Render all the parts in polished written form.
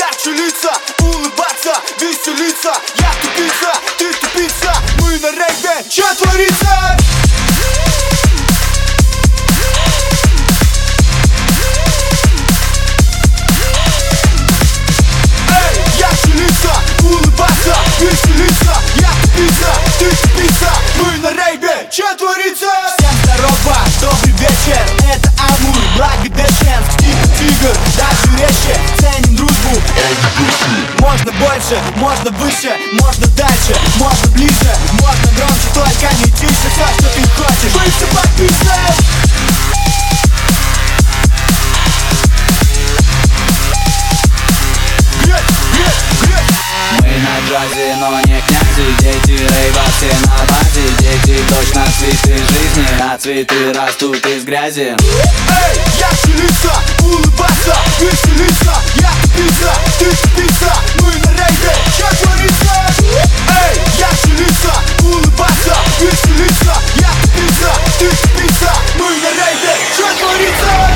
ярче лица, улыбаться, веселиться. Я тупица, ты тупица, мы на рейве, че творится? Улыбаться, веселиться, я тупица, ты тупица, мы на рейве, че творится? Всем здорово, добрый вечер, это Амур, Благодещенск, Тигр, даже резче, ценим дружбу. Можно больше, можно выше, можно дальше, можно ближе, можно громче, только не тише, все, что ты хочешь, мы все подпишем. Мы на джазе, но не князи. Дети рейва, все на базе. Дети точно цветы жизни, а цветы растут из грязи. Эй, ярче лица, улыбаться, веселиться. Я тупица, ты тупица, мы на рейве, че творится? Эй, ярче лица, улыбаться, веселиться. Я тупица, ты тупица, мы на рейве, че творится?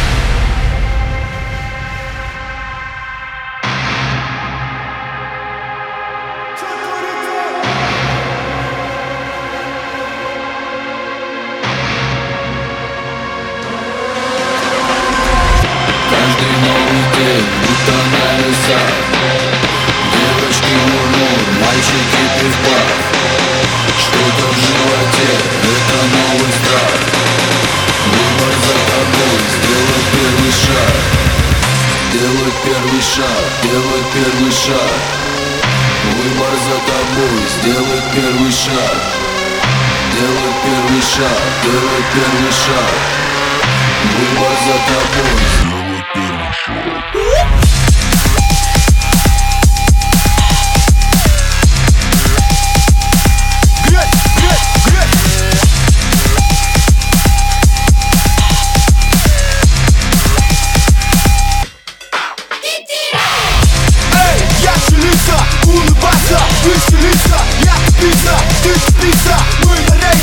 Каждый новый день, будто на весах. Девочки мур-мур, мальчики пив-пар. Что-то в животе, это новый страх. Выбор за тобой, сделай первый шаг. Делай первый шаг, делай первый шаг. Выбор за тобой, сделай первый шаг. Делай первый шаг, делай первый шаг. Выбор за тобой, сделай первый шаг. Улыбаться, веселиться, я тупица, ты тупица, мы на рейве.